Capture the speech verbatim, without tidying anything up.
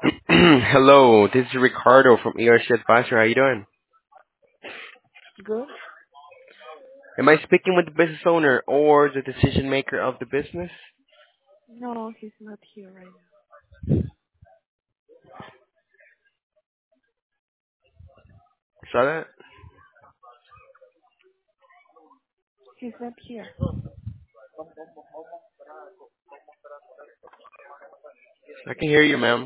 Hello, this is Ricardo from E R C Advisor. How you doing? Good? Am I speaking with the business owner or the decision maker of the business? No, he's not here right now. Saw that? He's not here. I can hear you, ma'am.